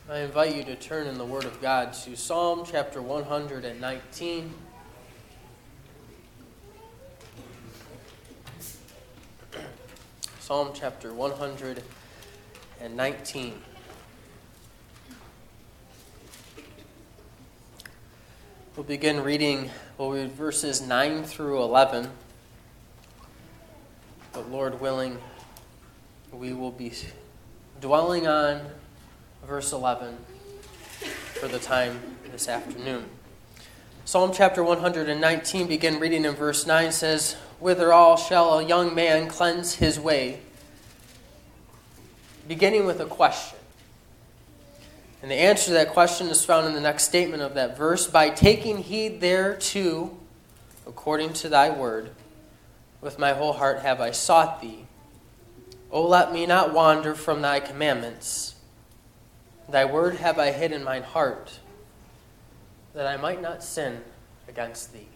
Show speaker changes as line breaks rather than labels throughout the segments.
I invite you to turn in the Word of God to Psalm chapter 119. Psalm chapter 119. We'll begin reading, verses 9 through 11. But Lord willing, we will be dwelling on verse 11 for the time this afternoon. Psalm chapter 119, begin reading in verse 9, says, "Withal shall a young man cleanse his way?" Beginning with a question. And the answer to that question is found in the next statement of that verse. "By taking heed thereto, according to thy word, with my whole heart have I sought thee. O let me not wander from thy commandments. Thy word have I hid in mine heart, that I might not sin against thee."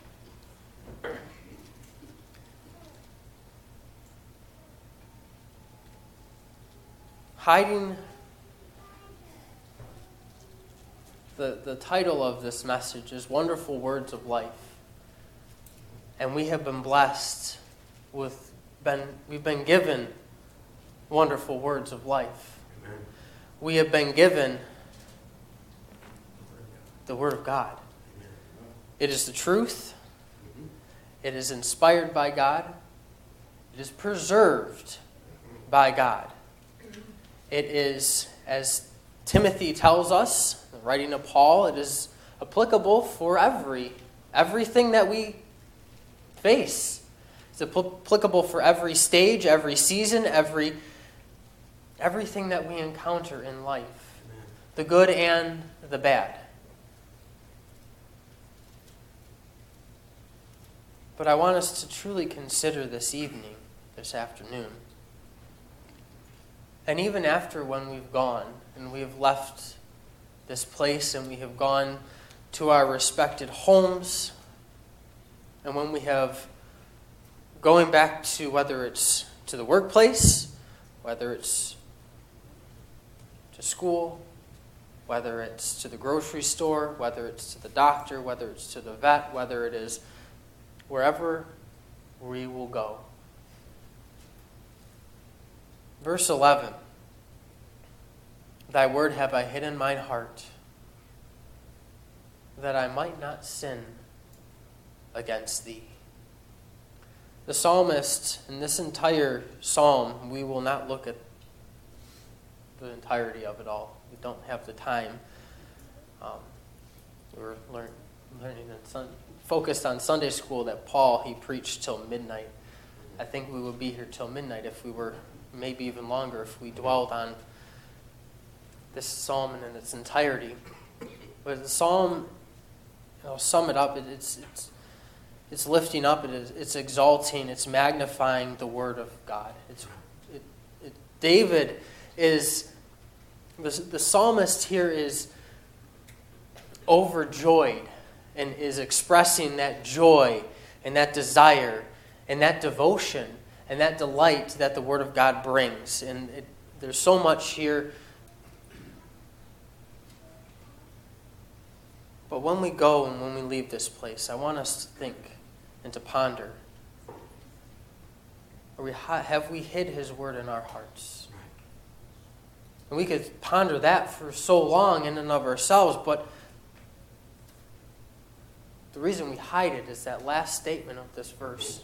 Hiding, the title of this message is Wonderful Words of Life. And we have been blessed we've been given wonderful words of life. Amen. We have been given the Word of God. Amen. It is the truth. It is inspired by God. It is preserved by God. It is, as Timothy tells us, the writing of Paul, it is applicable for everything that we face. It's applicable for every stage, every season, everything that we encounter in life. Amen. The good and the bad. But I want us to truly consider this afternoon, and even after when we've gone and we have left this place and we have gone to our respected homes, and when we have going back to, whether it's to the workplace, whether it's to school, whether it's to the grocery store, whether it's to the doctor, whether it's to the vet, whether it is wherever we will go. Verse 11, "Thy word have I hid in mine heart, that I might not sin against thee." The psalmist, in this entire psalm, we will not look at the entirety of it all. We don't have the time. We were learning focused on Sunday school that Paul, he preached till midnight. I think we would be here till midnight if we were, maybe even longer, if we dwelled on this psalm in its entirety. But the psalm, I'll sum it up, it's lifting up, it's exalting, it's magnifying the word of God. David is, the psalmist here is overjoyed and is expressing that joy and that desire and that devotion and that delight that the word of God brings. And there's so much here. But when we go and when we leave this place, I want us to think and to ponder. Have we hid his word in our hearts? And we could ponder that for so long in and of ourselves, but the reason we hide it is that last statement of this verse.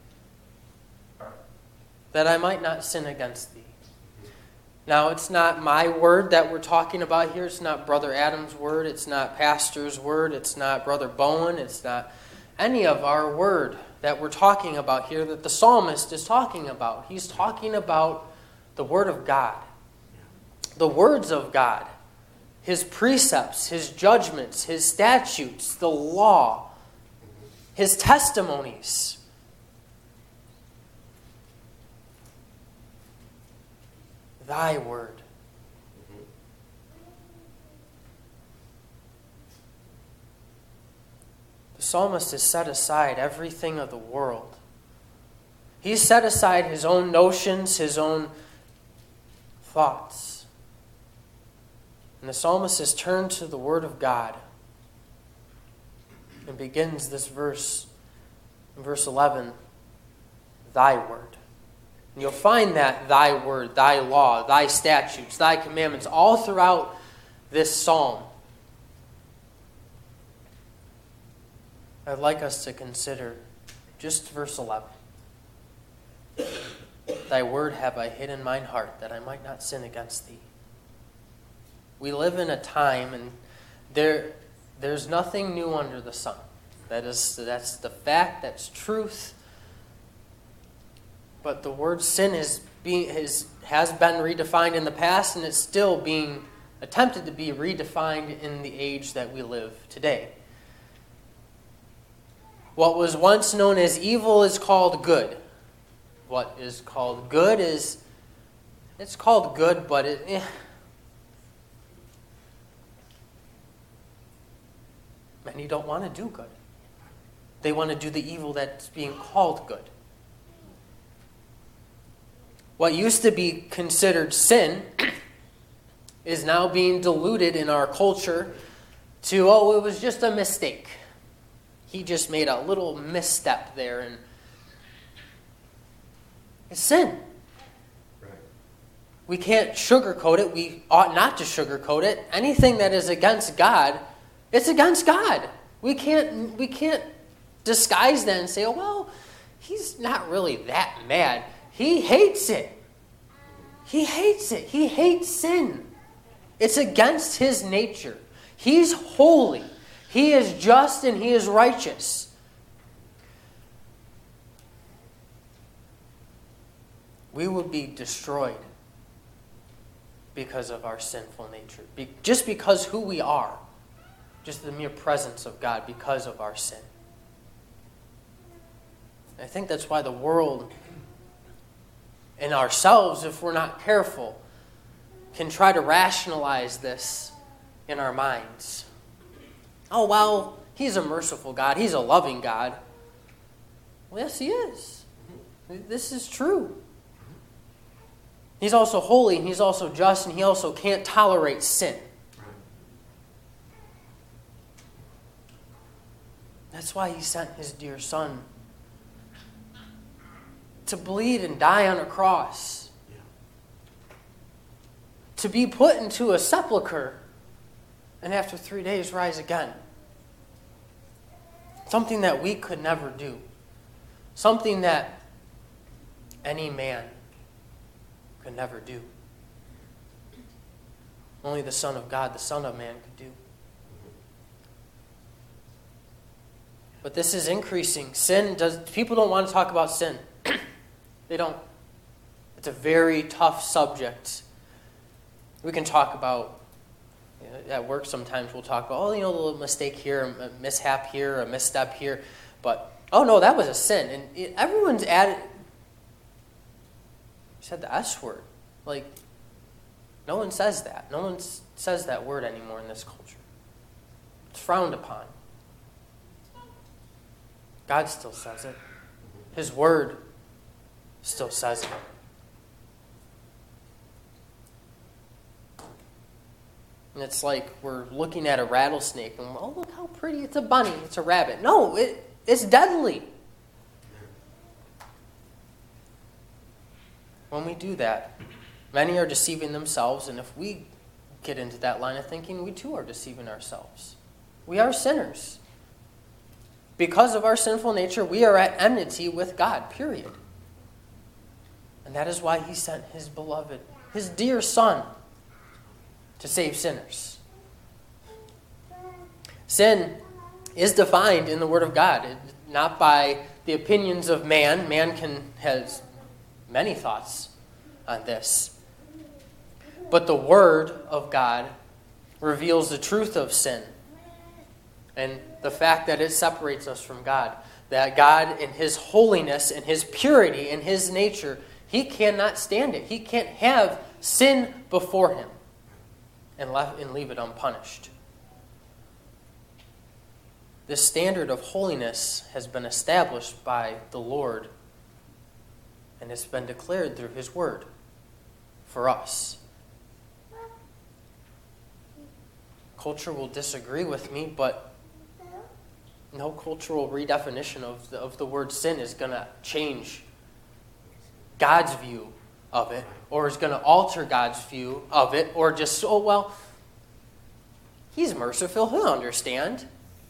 That I might not sin against thee. Now, it's not my word that we're talking about here. It's not Brother Adam's word. It's not Pastor's word. It's not Brother Bowen. It's not any of our word that we're talking about here that the psalmist is talking about. He's talking about the word of God. The words of God. His precepts, his judgments, his statutes, the law, his testimonies. Thy word. The psalmist has set aside everything of the world. He's set aside his own notions, his own thoughts. And the psalmist has turned to the Word of God and begins this verse in verse 11, thy word. And you'll find that thy word, thy law, thy statutes, thy commandments all throughout this psalm. I'd like us to consider just verse 11. Thy word have I hid in mine heart, that I might not sin against thee. We live in a time, and there's nothing new under the sun. That's the fact, that's truth. But the word sin has been redefined in the past, and it's still being attempted to be redefined in the age that we live today. What was once known as evil is called good. What is called good it's called good, but many don't want to do good. They want to do the evil that's being called good. What used to be considered sin is now being diluted in our culture to, it was just a mistake. He just made a little misstep there, and it's sin. Right. We can't sugarcoat it. We ought not to sugarcoat it. Anything that is against God, it's against God. We can't disguise that and say, he's not really that mad. He hates it. He hates it. He hates sin. It's against his nature. He's holy. He is just and he is righteous. We would be destroyed because of our sinful nature. Just because who we are. Just the mere presence of God because of our sin. I think that's why the world and ourselves, if we're not careful, can try to rationalize this in our minds. He's a merciful God. He's a loving God. Well, yes, he is. This is true. He's also holy, and he's also just, and he also can't tolerate sin. That's why he sent his dear Son to bleed and die on a cross. To be put into a sepulcher and after 3 days rise again. Something that we could never do. Something that any man could never do. Only the Son of God, the Son of Man, could do. But this is increasing. People don't want to talk about sin. They don't. It's a very tough subject. We can talk about, at work sometimes we'll talk about, a little mistake here, a mishap here, a misstep here. But, no, that was a sin. And everyone's added, said the S word. No one says that. No one says that word anymore in this culture. It's frowned upon. God still says it. His word still says it. And it's like we're looking at a rattlesnake and, look how pretty. It's a bunny. It's a rabbit. No, it's deadly. When we do that, many are deceiving themselves, and if we get into that line of thinking, we too are deceiving ourselves. We are sinners. Because of our sinful nature, we are at enmity with God, period. And that is why he sent his beloved, his dear Son, to save sinners. Sin is defined in the Word of God, not by the opinions of man. Man has many thoughts on this. But the Word of God reveals the truth of sin and the fact that it separates us from God. That God, in his holiness and his purity and his nature, he cannot stand it. He can't have sin before him and leave it unpunished. This standard of holiness has been established by the Lord, and it's been declared through his word for us. culture will disagree with me, but no cultural redefinition of the word sin is going to change God's view of it, or is going to alter God's view of it, or just, oh, well, he's merciful, he'll understand.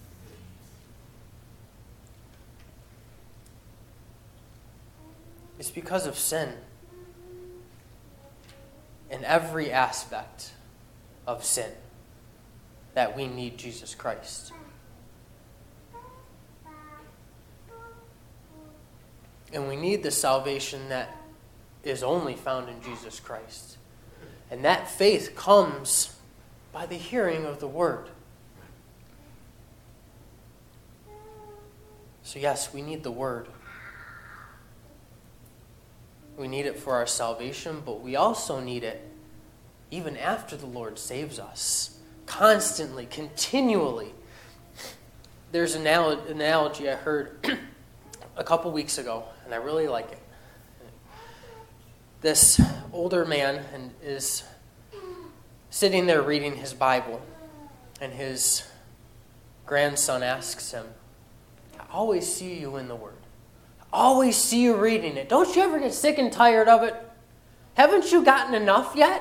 It's because of sin. In every aspect of sin that we need Jesus Christ. And we need the salvation that is only found in Jesus Christ. And that faith comes by the hearing of the Word. So yes, we need the Word. We need it for our salvation, but we also need it even after the Lord saves us. Constantly, continually. There's an analogy I heard a couple weeks ago, and I really like it. This older man is sitting there reading his Bible, and his grandson asks him, "I always see you in the Word. I always see you reading it. Don't you ever get sick and tired of it? Haven't you gotten enough yet?"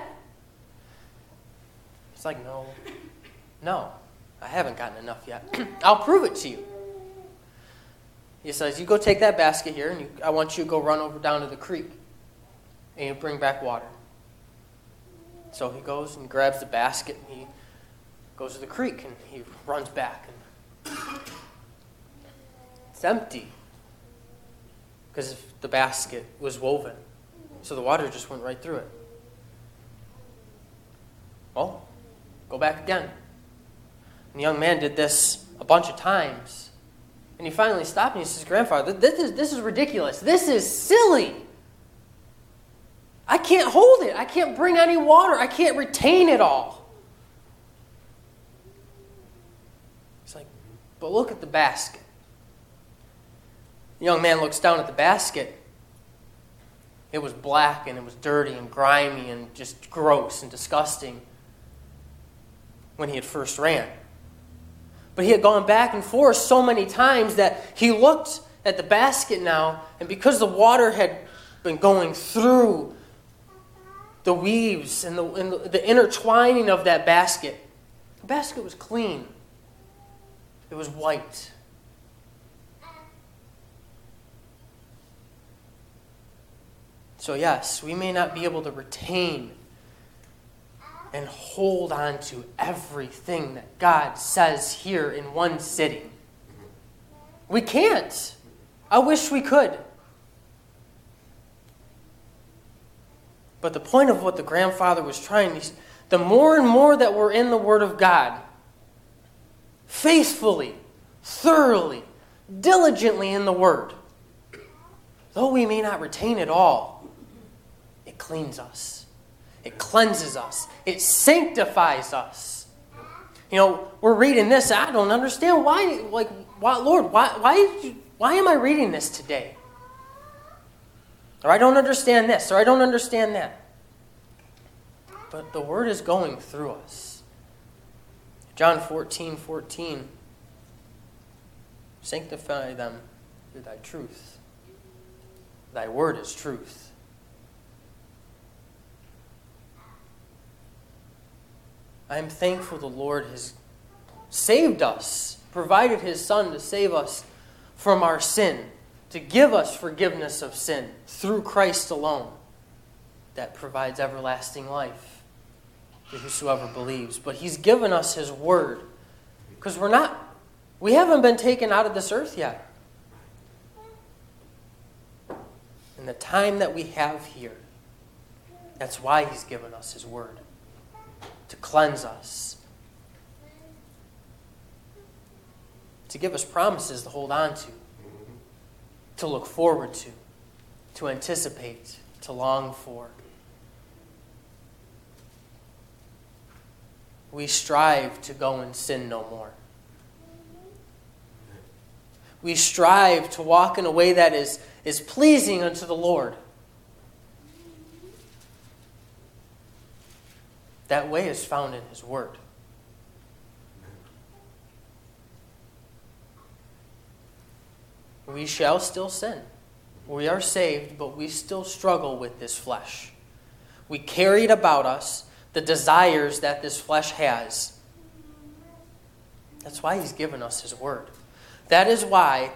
He's like, No, I haven't gotten enough yet. I'll prove it to you. He says, "You go take that basket here, and I want you to go run over down to the creek, and you bring back water." So he goes and grabs the basket, and he goes to the creek, and he runs back. And it's empty, because the basket was woven. So the water just went right through it. Well, go back again. And the young man did this a bunch of times. And he finally stopped and he says, "Grandfather, this is ridiculous. This is silly. I can't hold it. I can't bring any water. I can't retain it all." He's like, "But look at the basket." The young man looks down at the basket. It was black and it was dirty and grimy and just gross and disgusting when he had first ran. But he had gone back and forth so many times that he looked at the basket now, and because the water had been going through the weaves and the intertwining of that basket, the basket was clean. It was white. So yes, we may not be able to retain and hold on to everything that God says here in one sitting. We can't. I wish we could. But the point of what the grandfather was trying to, the more and more that we're in the Word of God, faithfully, thoroughly, diligently in the Word, though we may not retain it all, it cleans us. It cleanses us. It sanctifies us. You know, we're reading this. I don't understand why. Lord, why am I reading this today? Or I don't understand this, or I don't understand that. But the Word is going through us. John 14:14. Sanctify them through thy truth. Thy word is truth. I am thankful the Lord has saved us, provided His Son to save us from our sin, to give us forgiveness of sin through Christ alone. That provides everlasting life to whosoever believes. But He's given us His Word, because we haven't been taken out of this earth yet. And the time that we have here, that's why He's given us His Word. To cleanse us. To give us promises to hold on to look forward to anticipate, to long for. We strive to go and sin no more. We strive to walk in a way that is pleasing unto the Lord. That way is found in His Word. we shall still sin. We are saved, but we still struggle with this flesh. We carry it about us, the desires that this flesh has. That's why he's given us his word. That is why,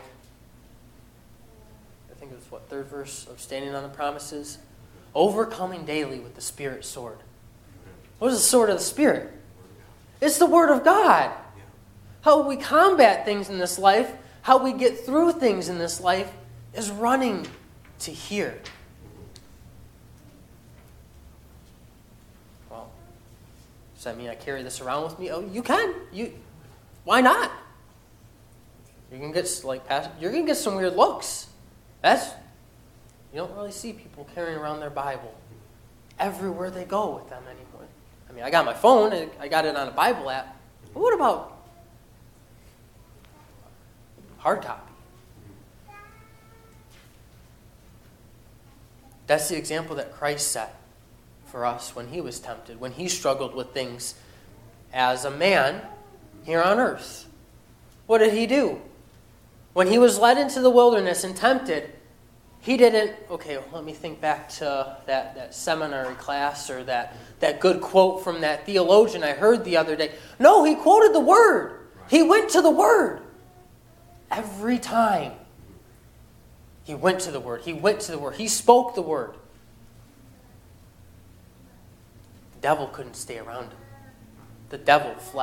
I think it's third verse of Standing on the Promises? Overcoming daily with the Spirit sword. What is the sword of the Spirit? It's the Word of God. How we combat things in this life, how we get through things in this life, is running to here. Well, does that mean I carry this around with me? Oh, you can. Why not? You're gonna get some weird looks. You don't really see people carrying around their Bible everywhere they go with them anymore. I mean, I got my phone, and I got it on a Bible app. But what about hard copy? That's the example that Christ set for us when he was tempted, when he struggled with things as a man here on earth. What did he do? When he was led into the wilderness and tempted, he didn't, let me think back to that seminary class or that good quote from that theologian I heard the other day. No, he quoted the Word. He went to the Word. Every time. He went to the Word. He went to the Word. He spoke the Word. The devil couldn't stay around him. The devil fled.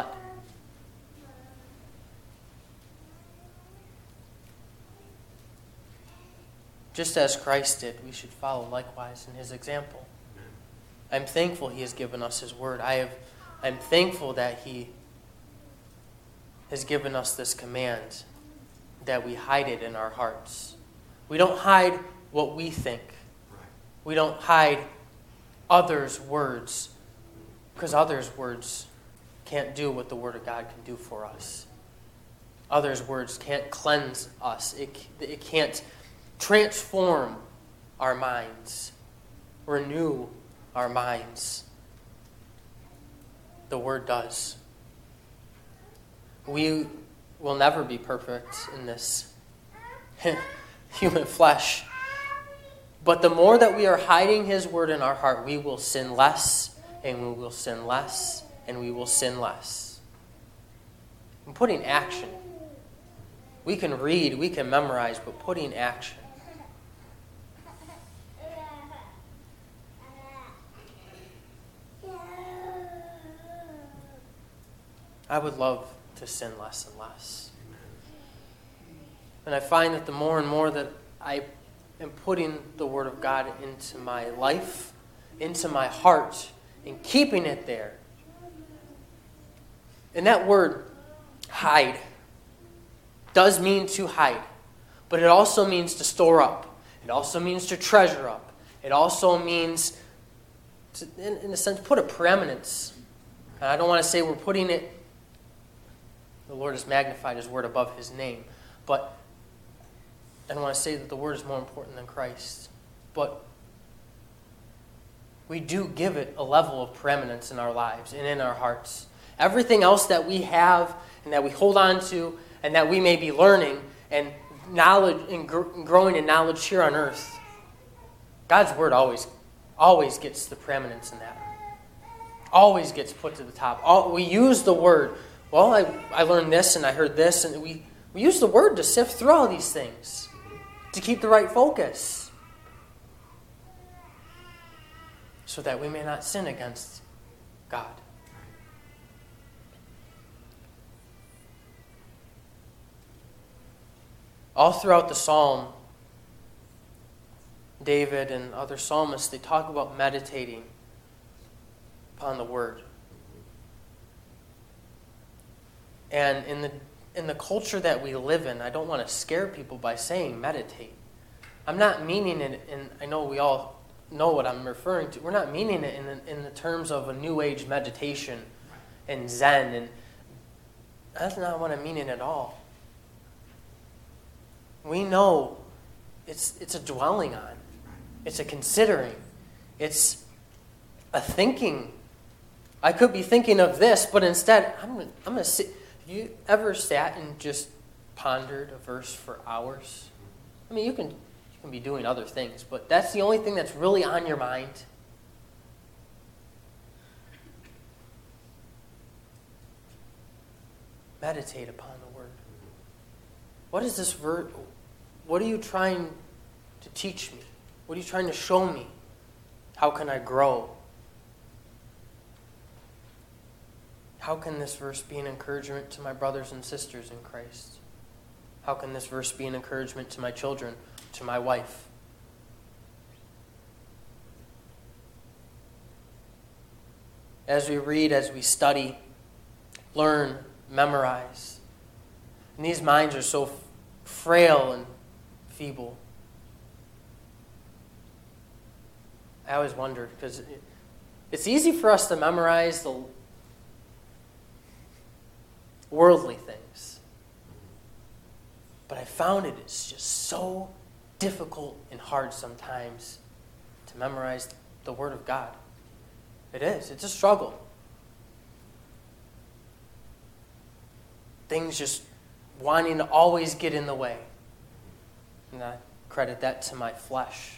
Just as Christ did, we should follow likewise in his example. I'm thankful he has given us his word. I'm thankful that he has given us this command that we hide it in our hearts. We don't hide what we think. We don't hide others' words, because others' words can't do what the Word of God can do for us. Others' words can't cleanse us. It can't transform our minds, renew our minds. The Word does. We will never be perfect in this human flesh. But the more that we are hiding his word in our heart, we will sin less, and we will sin less, and we will sin less. And putting action. We can read, we can memorize, but putting action. I would love to sin less and less. And I find that the more and more that I am putting the Word of God into my life, into my heart, and keeping it there. And that word, hide, does mean to hide. But it also means to store up. It also means to treasure up. It also means, to, in a sense, put a preeminence. And I don't want to say we're putting it, the Lord has magnified his word above his name. But I don't want to say that the word is more important than Christ. But we do give it a level of preeminence in our lives and in our hearts. Everything else that we have and that we hold on to and that we may be learning and knowledge and growing in knowledge here on earth, God's word always gets the preeminence in that. Always gets put to the top. We use the word. Well, I learned this and I heard this, and we use the word to sift through all these things, to keep the right focus, so that we may not sin against God. All throughout the psalm, David and other psalmists, they talk about meditating upon the word. And in the culture that we live in, I don't want to scare people by saying meditate. I'm not meaning it, and I know we all know what I'm referring to. We're not meaning it in the terms of a New Age meditation and Zen, and that's not what I'm meaning at all. We know it's a dwelling on. It's a considering. It's a thinking. I could be thinking of this, but instead, I'm going to sit. Have you ever sat and just pondered a verse for hours? I mean, you can be doing other things, but that's the only thing that's really on your mind. Meditate upon the word. What is this word? What are you trying to teach me? What are you trying to show me? How can I grow? How can this verse be an encouragement to my brothers and sisters in Christ? How can this verse be an encouragement to my children, to my wife? As we read, as we study, learn, memorize. And these minds are so frail and feeble. I always wondered, because it's easy for us to memorize the worldly things. But I found it is just so difficult and hard sometimes to memorize the Word of God. It is. It's a struggle. Things just wanting to always get in the way. And I credit that to my flesh.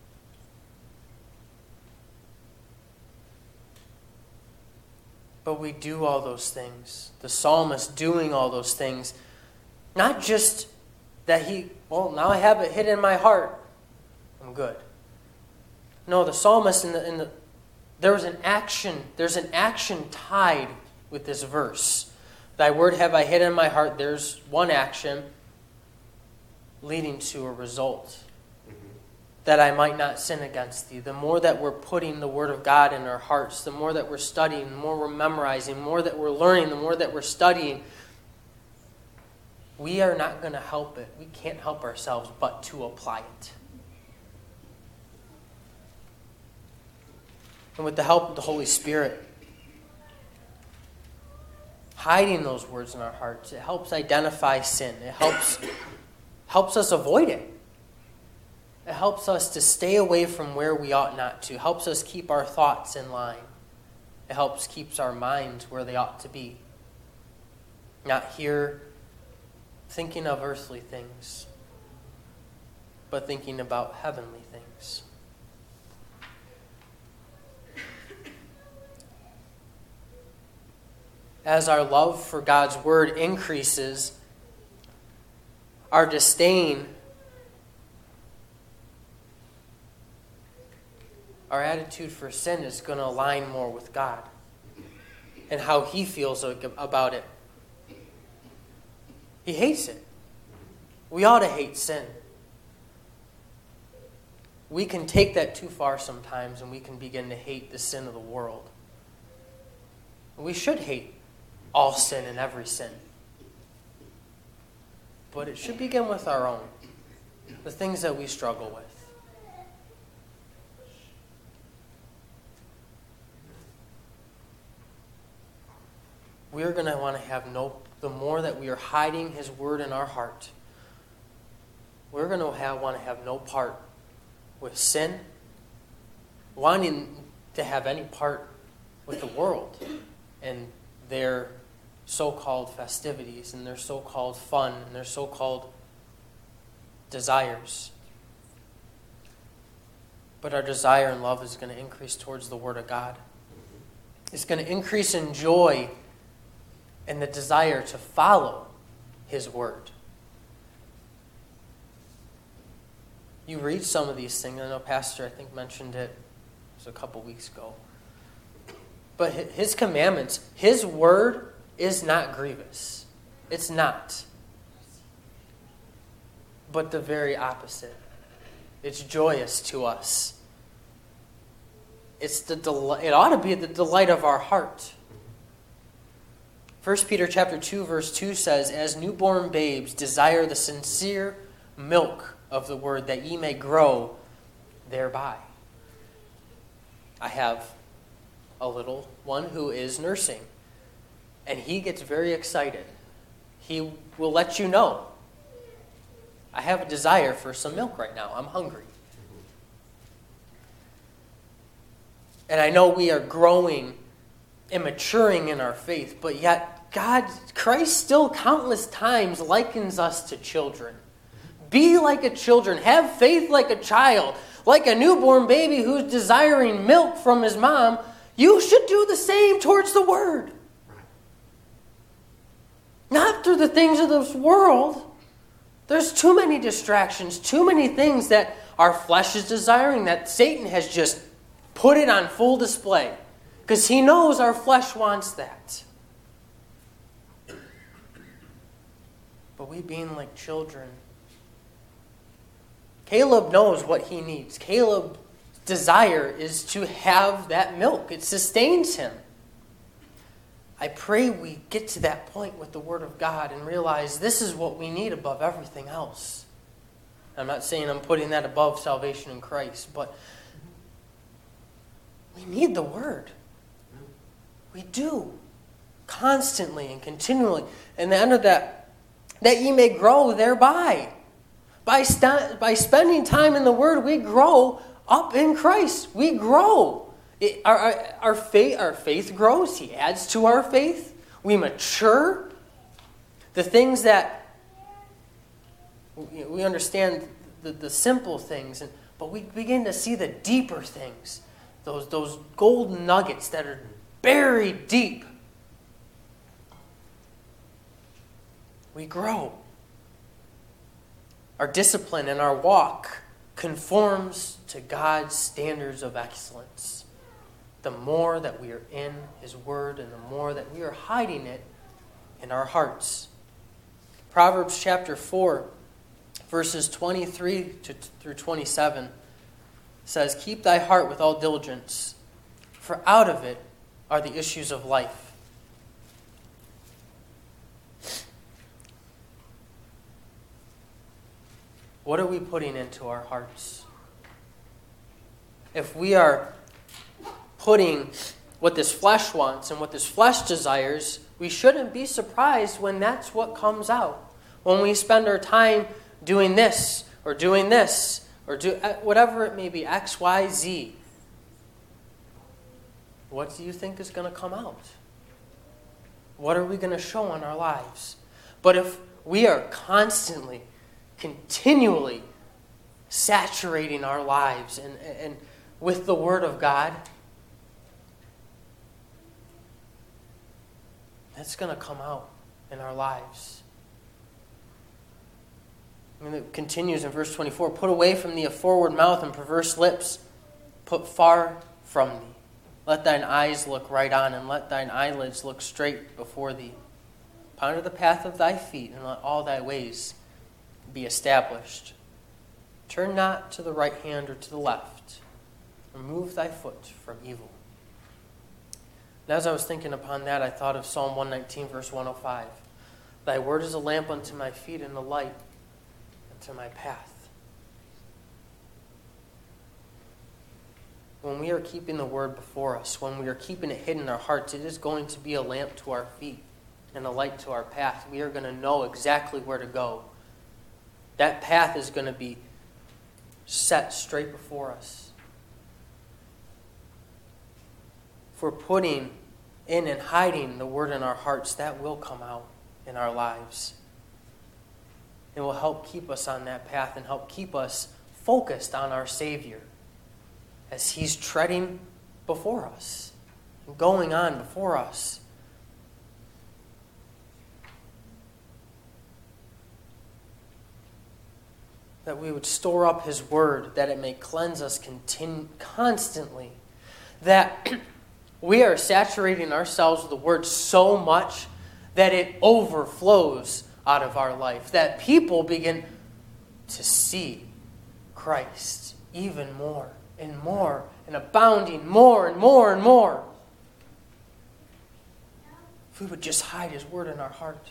But we do all those things. The psalmist doing all those things. Not just that now I have it hid in my heart. I'm good. No, the psalmist there's an action tied with this verse. Thy word have I hid in my heart. There's one action leading to a result. That I might not sin against thee. The more that we're putting the word of God in our hearts, the more that we're studying, the more we're memorizing, the more that we're learning, the more that we're studying, we are not going to help it. We can't help ourselves but to apply it. And with the help of the Holy Spirit, hiding those words in our hearts, it helps identify sin. It helps us avoid it. It helps us to stay away from where we ought not to. It helps us keep our thoughts in line. It keeps our minds where they ought to be. Not here thinking of earthly things, but thinking about heavenly things. As our love for God's word increases, our disdain, our attitude for sin is going to align more with God and how He feels about it. He hates it. We ought to hate sin. We can take that too far sometimes, and we can begin to hate the sin of the world. We should hate all sin and every sin. But it should begin with our own, the things that we struggle with. We're going to want to have the more that we are hiding His word in our heart, we're going to want to have no part with sin, wanting to have any part with the world and their so-called festivities and their so-called fun and their so-called desires. But our desire and love is going to increase towards the Word of God. It's going to increase in joy and the desire to follow His word. You read some of these things. I know Pastor, I think, mentioned it a couple weeks ago. But His commandments, His word is not grievous. It's not. But the very opposite. It's joyous to us. It ought to be the delight of our heart. 1 Peter chapter 2, verse 2 says, as newborn babes desire the sincere milk of the word, that ye may grow thereby. I have a little one who is nursing, and he gets very excited. He will let you know, I have a desire for some milk right now. I'm hungry. And I know we are growing and maturing in our faith, but yet Christ still countless times likens us to children. Be like a children. Have faith like a child. Like a newborn baby who's desiring milk from his mom, you should do the same towards the Word. Not through the things of this world. There's too many distractions, too many things that our flesh is desiring, that Satan has just put it on full display. Because he knows our flesh wants that. But we being like children, Caleb knows what he needs. Caleb's desire is to have that milk. It sustains him. I pray we get to that point with the Word of God and realize this is what we need above everything else. I'm not saying I'm putting that above salvation in Christ, but we need the Word. We do. Constantly and continually. And the end of that ye may grow thereby. By spending time in the Word, we grow up in Christ. We grow. Our faith grows. He adds to our faith. We mature. The things that we understand, the simple things, but we begin to see the deeper things. Those golden nuggets that are buried deep. We grow. Our discipline and our walk conforms to God's standards of excellence. The more that we are in His Word and the more that we are hiding it in our hearts. Proverbs chapter 4, verses 23 through 27 says, "Keep thy heart with all diligence, for out of it are the issues of life." What are we putting into our hearts? If we are putting what this flesh wants and what this flesh desires, we shouldn't be surprised when that's what comes out. When we spend our time doing this, or doing this, or do whatever it may be, X, Y, Z. What do you think is going to come out? What are we going to show in our lives? But if we are constantly, continually saturating our lives and with the Word of God, that's going to come out in our lives. And it continues in verse 24, "Put away from thee a forward mouth and perverse lips. Put far from thee. Let thine eyes look right on, and let thine eyelids look straight before thee. Ponder the path of thy feet, and let all thy ways be established. Turn not to the right hand or to the left. Remove thy foot from evil." And as I was thinking upon that, I thought of Psalm 119, verse 105. "Thy word is a lamp unto my feet and a light unto my path." When we are keeping the Word before us, when we are keeping it hidden in our hearts, it is going to be a lamp to our feet and a light to our path. We are going to know exactly where to go. That path is going to be set straight before us. If we're putting in and hiding the Word in our hearts, that will come out in our lives. It will help keep us on that path and help keep us focused on our Savior as He's treading before us and going on before us. That we would store up His Word, that it may cleanse us constantly. That we are saturating ourselves with the Word so much that it overflows out of our life. That people begin to see Christ even more and more, and abounding more and more and more. If we would just hide His Word in our heart.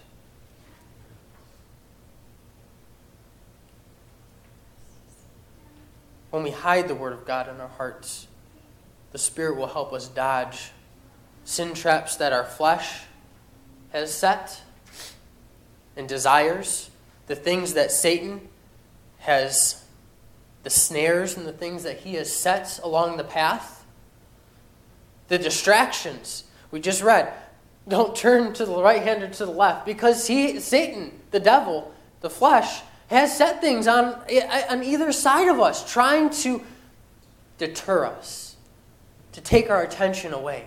When we hide the Word of God in our hearts, the Spirit will help us dodge sin traps that our flesh has set and desires, the things that Satan has, the snares and the things that he has set along the path, the distractions. We just read, don't turn to the right hand or to the left, because Satan, the devil, the flesh, has set things on either side of us, trying to deter us, to take our attention away.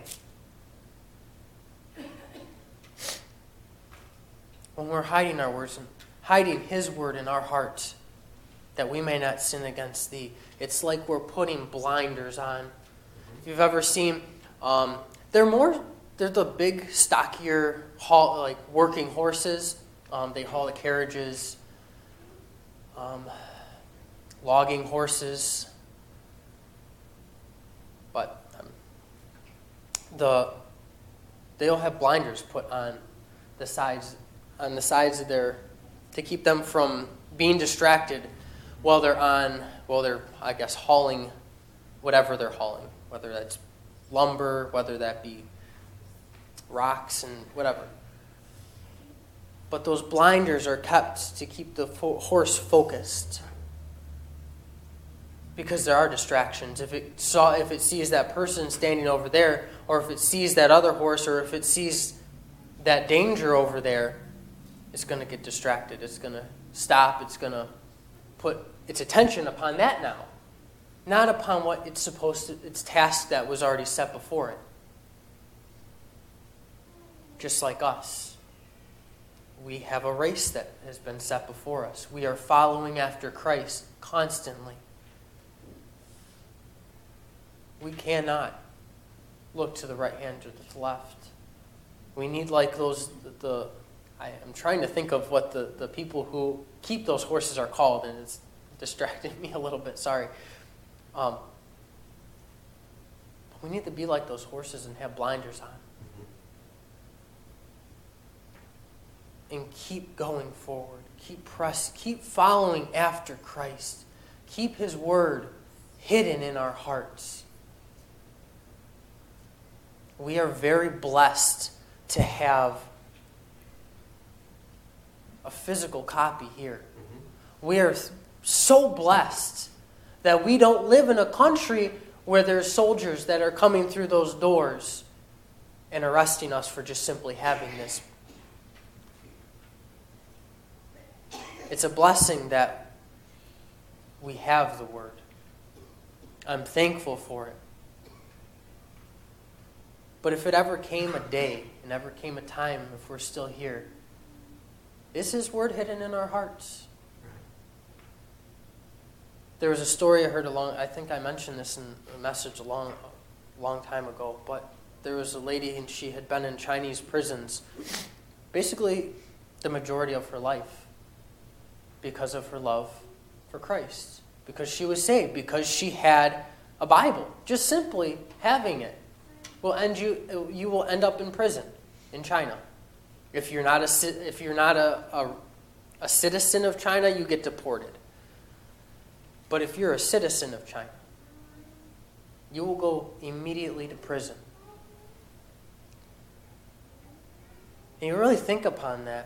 When we're hiding our words and hiding His word in our hearts, that we may not sin against Thee, it's like we're putting blinders on. If you've ever seen, they're the big, stockier, working horses. They haul the carriages, logging horses. But they'll have blinders put on the sides of their, to keep them from being distracted while they're hauling whatever they're hauling, whether that's lumber, whether that be rocks and whatever. But those blinders are kept to keep the horse focused, because there are distractions. If it sees that person standing over there, or if it sees that other horse, or if it sees that danger over there, it's going to get distracted. It's going to stop. It's going to put its attention upon that now, not upon what its task that was already set before it. Just like us, we have a race that has been set before us. We are following after Christ constantly. We cannot look to the right hand or to the left. We need I'm trying to think of what the people who keep those horses are called, and it's distracting me a little bit, sorry. But we need to be like those horses and have blinders on. And keep going forward. Keep following after Christ. Keep His word hidden in our hearts. We are very blessed to have a physical copy here. We are so blessed that we don't live in a country where there's soldiers that are coming through those doors and arresting us for just simply having this. It's a blessing that we have the word. I'm thankful for it. But if it ever came a day, and ever came a time, if we're still here, is His word hidden in our hearts? There was a story I heard I think I mentioned this in a message a long time ago, but there was a lady and she had been in Chinese prisons basically the majority of her life because of her love for Christ, because she was saved, because she had a Bible. Just simply having it you will end up in prison in China. If you're not a citizen of China, you get deported. But if you're a citizen of China, you will go immediately to prison. And you really think upon that.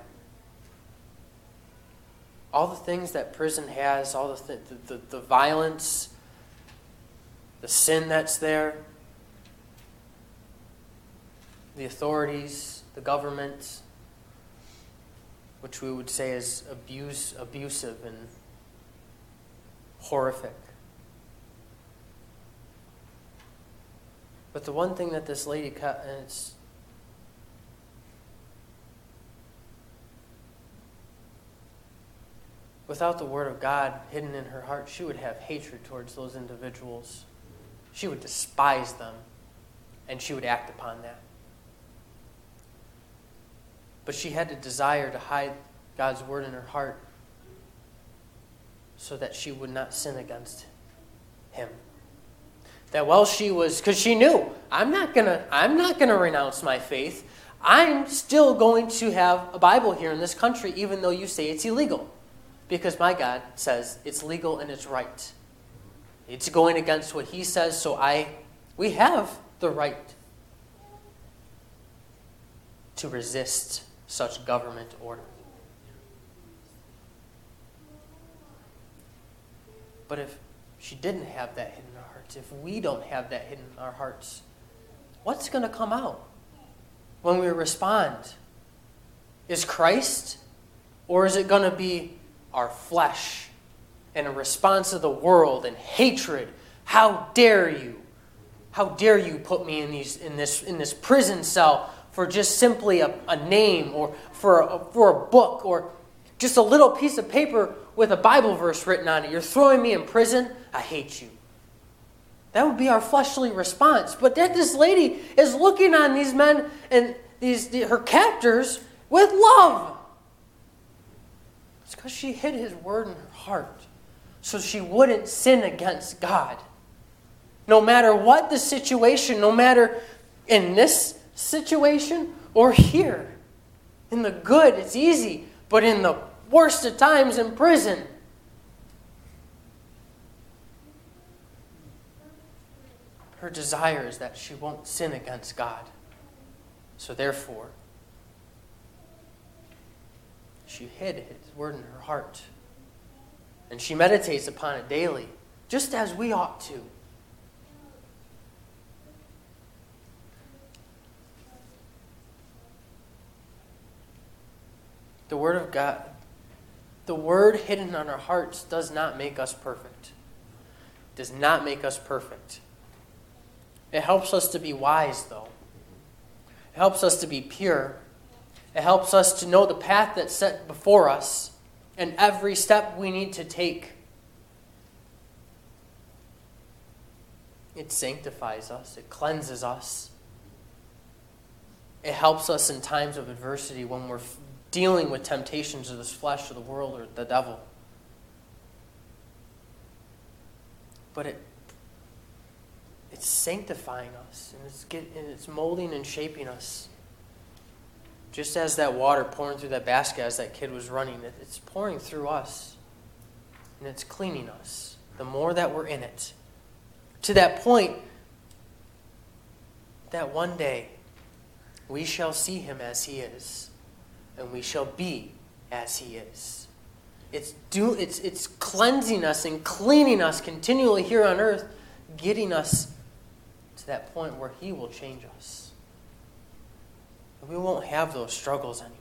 All the things that prison has, all the violence, the sin that's there, the authorities, the government, which we would say is abusive and horrific. But the one thing that this lady cut, and it's without the Word of God hidden in her heart, she would have hatred towards those individuals. She would despise them, and she would act upon that. But she had a desire to hide God's Word in her heart so that she would not sin against Him. That while she was, because she knew, I'm not gonna renounce my faith. I'm still going to have a Bible here in this country, even though you say it's illegal. Because my God says it's legal and it's right. It's going against what He says, so we have the right to resist such government order. But if she didn't have that hidden in our hearts, if we don't have that hidden in our hearts, what's going to come out when we respond? Is Christ, or is it going to be our flesh and a response of the world and hatred. How dare you? How dare you put me in this prison cell for just simply a name, or for a book, or just a little piece of paper with a Bible verse written on it? You're throwing me in prison? I hate you. That would be our fleshly response. But that this lady is looking on these men and her captors with love. It's because she hid his word in her heart so she wouldn't sin against God. No matter what the situation, no matter in this situation or here. In the good, it's easy. But in the worst of times, in prison, her desire is that she won't sin against God. So therefore, she hid his word in her heart. And she meditates upon it daily, just as we ought to. The Word of God, the Word hidden on our hearts does not make us perfect. It does not make us perfect. It helps us to be wise, though. It helps us to be pure. It helps us to know the path that's set before us and every step we need to take. It sanctifies us. It cleanses us. It helps us in times of adversity when we're dealing with temptations of this flesh or the world or the devil. But it's sanctifying us, and it's molding and shaping us. Just as that water pouring through that basket as that kid was running, it's pouring through us, and it's cleaning us. The more that we're in it, to that point that one day we shall see him as he is, and we shall be as he is. It's cleansing us and cleaning us continually here on earth, getting us to that point where he will change us. And we won't have those struggles anymore.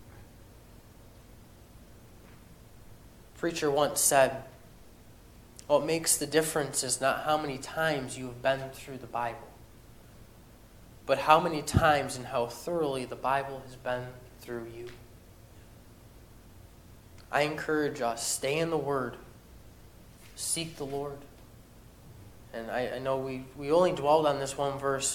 A preacher once said, what makes the difference is not how many times you have been through the Bible, but how many times and how thoroughly the Bible has been through you. I encourage us, stay in the Word. Seek the Lord. And I know we only dwelled on this one verse,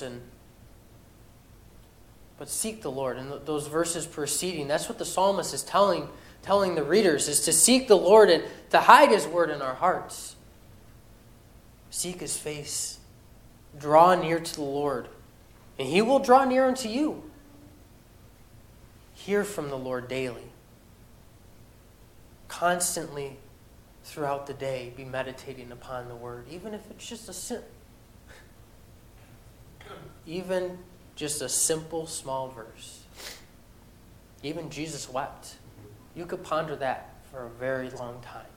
but seek the Lord. And those verses preceding, that's what the psalmist is telling the readers, is to seek the Lord and to hide his word in our hearts. Seek his face. Draw near to the Lord, and he will draw near unto you. Hear from the Lord daily. Constantly throughout the day, be meditating upon the word, even if it's just a simple, small verse. Even Jesus wept. You could ponder that for a very long time.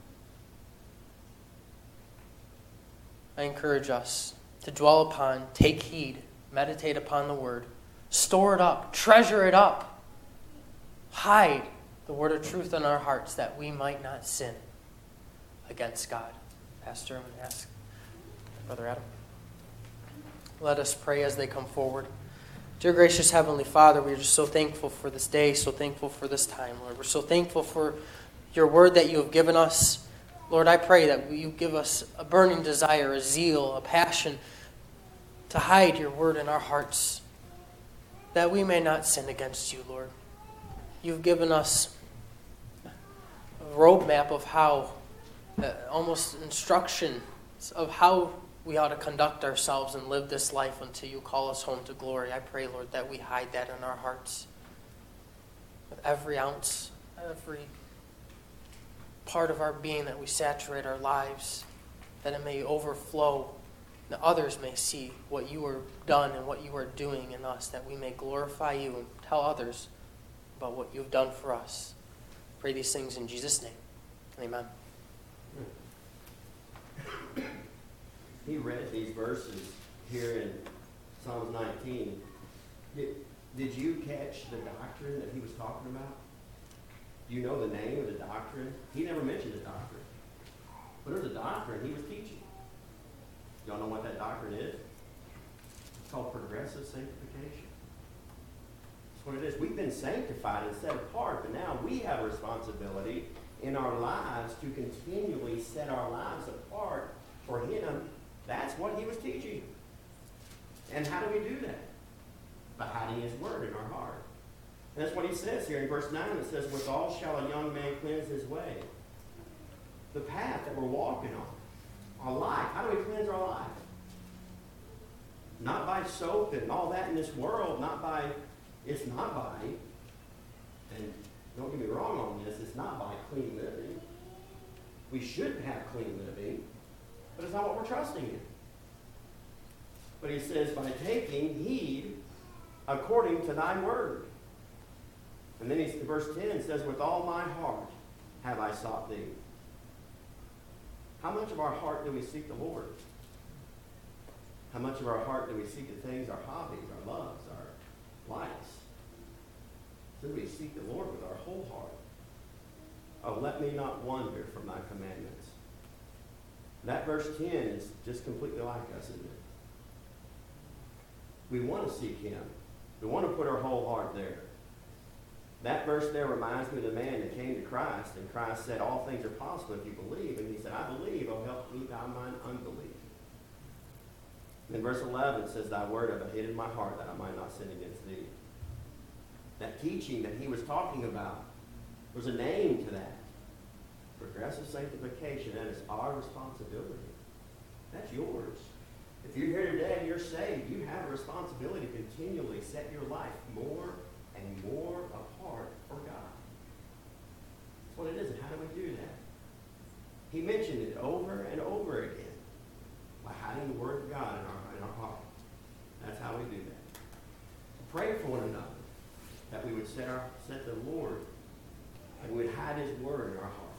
I encourage us to dwell upon, take heed, meditate upon the word, store it up, treasure it up, hide the word of truth in our hearts that we might not sin against God. Pastor, I'm going to ask Brother Adam. Let us pray as they come forward. Dear gracious Heavenly Father, we are just so thankful for this day, so thankful for this time, Lord. We're so thankful for your word that you have given us. Lord, I pray that you give us a burning desire, a zeal, a passion to hide your word in our hearts, that we may not sin against you, Lord. You've given us a roadmap of how, almost instruction of how we ought to conduct ourselves and live this life until you call us home to glory. I pray, Lord, that we hide that in our hearts with every ounce, every part of our being, that we saturate our lives, that it may overflow, that others may see what you are done and what you are doing in us, that we may glorify you and tell others about what you've done for us. Pray these things in Jesus' name. Amen.
He read these verses here in Psalms 19. Did you catch the doctrine that he was talking about? Do you know the name of the doctrine? He never mentioned the doctrine. But there's a doctrine he was teaching. Y'all know what that doctrine is? It's called progressive sanctification. That's what it is. We've been sanctified and set apart, but now we have a responsibility in our lives to continually set our lives apart for Him. That's what he was teaching. And how do we do that? By hiding His Word in our heart. And that's what he says here in verse 9. It says, withal shall a young man cleanse his way. The path that we're walking on. Our life. How do we cleanse our life? Not by soap and all that in this world. It's not by, and don't get me wrong on this, it's not by clean living. We should have clean living, but it's not what we're trusting in. But he says, by taking heed according to thy word. And then verse 10 says, with all my heart have I sought thee. How much of our heart do we seek the Lord? How much of our heart do we seek the things, our hobbies, our loves, our likes? Do we seek the Lord with our whole heart? Oh, let me not wander from thy commandments. That verse 10 is just completely like us, isn't it? We want to seek Him. We want to put our whole heart there. That verse there reminds me of the man that came to Christ, and Christ said, all things are possible if you believe. And he said, I believe, oh help me thou mine unbelief. And in verse 11 it says, thy word have I hid in my heart that I might not sin against thee. That teaching that he was talking about, there's a name to that. Progressive sanctification, that is our responsibility. That's yours. If you're here today and you're saved, you have a responsibility to continually set your life more and more apart for God. That's what it is, and how do we do that? He mentioned it over and over again by hiding the Word of God in our heart. That's how we do that. Pray for one another that we would set the Lord and we would hide His Word in our heart.